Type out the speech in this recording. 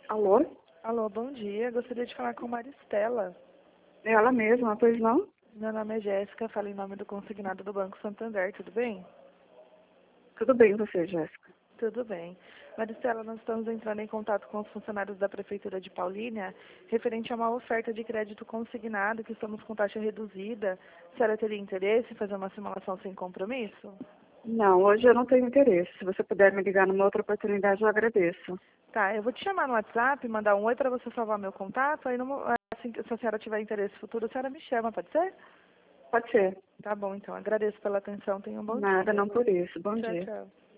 Alô? Alô, bom dia. Gostaria de falar com Maristela. É ela mesma, pois não? Meu nome é Jéssica, falo em nome do consignado do Banco Santander, tudo bem? Tudo bem você, Jéssica? Tudo bem. Maristela, nós estamos entrando em contato com os funcionários da Prefeitura de Paulínia referente a uma oferta de crédito consignado que estamos com taxa reduzida. A senhora teria interesse em fazer uma simulação sem compromisso? Não, hoje eu não tenho interesse. Se você puder me ligar numa outra oportunidade, eu agradeço. Tá, eu vou te chamar no WhatsApp, mandar um oi para você salvar meu contato, aí assim, se a senhora tiver interesse futuro, a senhora me chama, pode ser? Pode ser. Tá bom, então. Agradeço pela atenção. Tenha um bom Nada, dia. não por isso. Bom Tchau, dia. tchau.